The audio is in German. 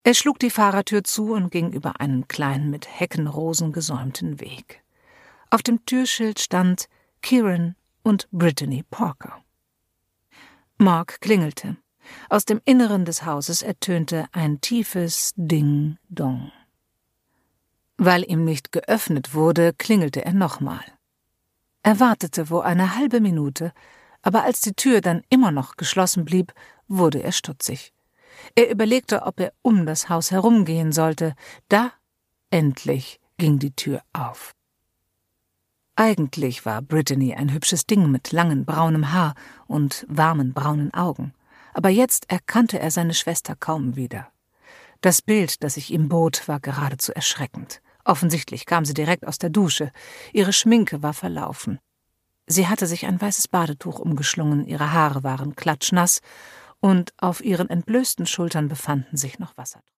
Er schlug die Fahrertür zu und ging über einen kleinen, mit Heckenrosen gesäumten Weg. Auf dem Türschild stand Kieran und Brittany Parker. Mark klingelte. Aus dem Inneren des Hauses ertönte ein tiefes Ding-Dong. Weil ihm nicht geöffnet wurde, klingelte er nochmal. Er wartete wohl eine halbe Minute, aber als die Tür dann immer noch geschlossen blieb, wurde er stutzig. Er überlegte, ob er um das Haus herumgehen sollte. Da, endlich, ging die Tür auf. Eigentlich war Brittany ein hübsches Ding mit langem braunem Haar und warmen braunen Augen. Aber jetzt erkannte er seine Schwester kaum wieder. Das Bild, das sich ihm bot, war geradezu erschreckend. Offensichtlich kam sie direkt aus der Dusche. Ihre Schminke war verlaufen. Sie hatte sich ein weißes Badetuch umgeschlungen, ihre Haare waren klatschnass und auf ihren entblößten Schultern befanden sich noch Wassertropfen.